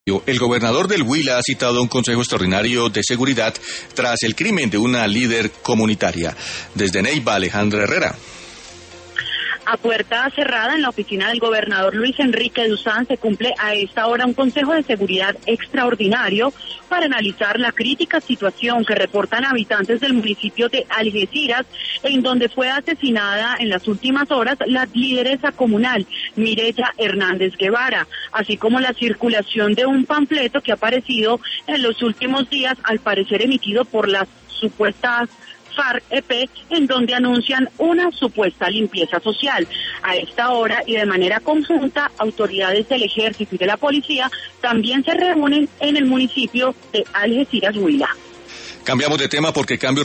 El gobernador del Huila ha citado un consejo extraordinario de seguridad tras el crimen de una líder comunitaria. Desde Neiva, Alejandra Herrera. A puerta cerrada en la oficina del gobernador Luis Enrique Duzán se cumple a esta hora un consejo de seguridad extraordinario para analizar la crítica situación que reportan habitantes del municipio de Algeciras, en donde fue asesinada en las últimas horas la lideresa comunal Mireya Hernández Guevara, así como la circulación de un panfleto que ha aparecido en los últimos días, al parecer emitido por las supuestas FARC-EP, en donde anuncian una supuesta limpieza social. A esta hora y de manera conjunta, autoridades del Ejército y de la Policía también se reúnen en el municipio de Algeciras, Huila. Cambiamos de tema porque cambio